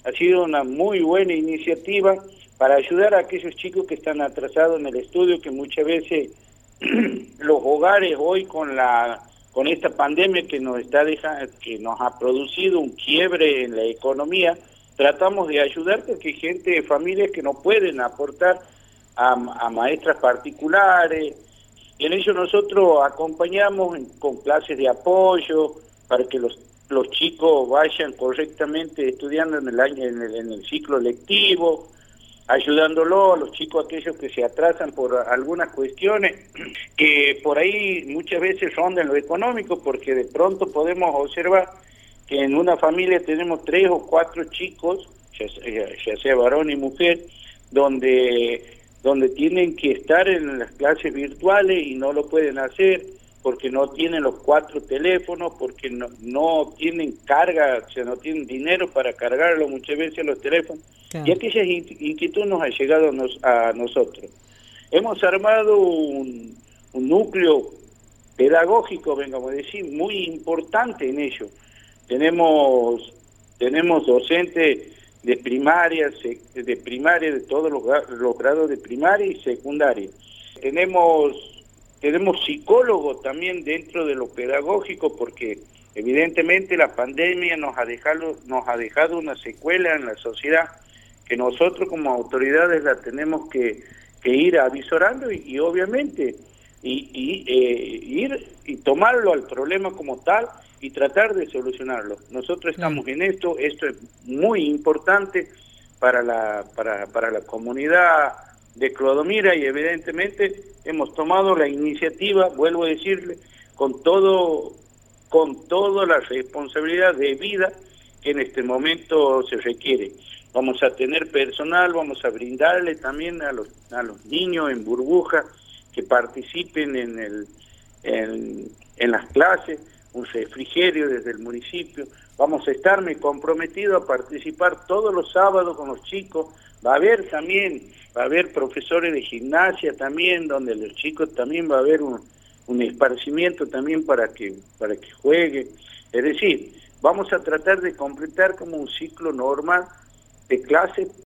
Ha sido una muy buena iniciativa para ayudar a aquellos chicos que están atrasados en el estudio, que muchas veces los hogares hoy con esta pandemia que nos está dejando, que nos ha producido un quiebre en la economía, tratamos de ayudar porque hay gente, familias que no pueden aportar a maestras particulares. Y en ello nosotros acompañamos con clases de apoyo para que los chicos vayan correctamente estudiando en el ciclo lectivo, ayudándolo a los chicos aquellos que se atrasan por algunas cuestiones que por ahí muchas veces rondan lo económico, porque de pronto podemos observar que en una familia tenemos 3 o 4 chicos, ya sea varón y mujer, donde tienen que estar en las clases virtuales y no lo pueden hacer porque no tienen los 4 teléfonos, porque no tienen carga, o sea, no tienen dinero para cargarlo muchas veces los teléfonos. Claro. Y aquella inquietud nos ha llegado a nosotros. Hemos armado un núcleo pedagógico, vengamos a decir, muy importante en ello. Tenemos docentes de primaria, de todos los grados de primaria y secundaria. Tenemos psicólogos también dentro de lo pedagógico, porque evidentemente la pandemia nos ha dejado una secuela en la sociedad que nosotros como autoridades la tenemos que ir avisorando y obviamente ir y tomarlo al problema como tal y tratar de solucionarlo. Nosotros estamos en esto es muy importante para la comunidad de Clodomira y evidentemente hemos tomado la iniciativa, vuelvo a decirle, con toda la responsabilidad debida que en este momento se requiere. Vamos a tener personal, vamos a brindarle también a los niños en burbuja que participen en las clases, un refrigerio desde el municipio. Vamos a estarme comprometido a participar todos los sábados con los chicos. Va a haber profesores de gimnasia también, donde los chicos también va a haber un esparcimiento también para que jueguen. Es decir, vamos a tratar de completar como un ciclo normal de clase